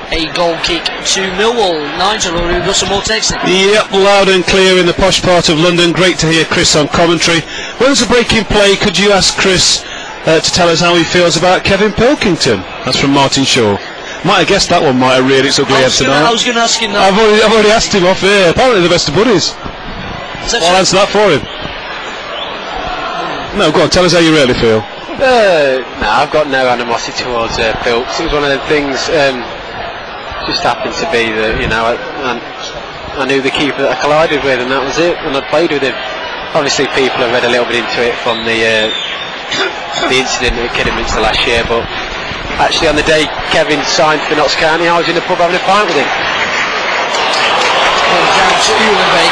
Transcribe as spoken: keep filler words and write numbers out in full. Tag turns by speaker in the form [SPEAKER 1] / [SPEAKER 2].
[SPEAKER 1] a goal kick to Millwall. Nigel, or we've got some more texting.
[SPEAKER 2] Yep, loud and clear in the posh part of London. Great to hear Chris on commentary. When there's a break in play, could you ask Chris uh, to tell us how he feels about Kevin Pilkington? That's from Martin Shaw. Might have guessed that one might have reared its ugly head tonight.
[SPEAKER 1] I was going to ask him that.
[SPEAKER 2] I've already, I've already asked him off here. Apparently the best of buddies. I'll answer that for him. No, go on, tell us how you really feel.
[SPEAKER 3] Uh, no, I've got no animosity towards uh, Pilks. It was one of the things. Um, just happened to be that, you know, I, I, I knew the keeper that I collided with, and that was it. And I played with him. Obviously, people have read a little bit into it from the uh, the incident at Kidderminster last year. But actually, on the day Kevin signed for Notts County, I was in the pub having a pint with him.
[SPEAKER 1] Well, down to you,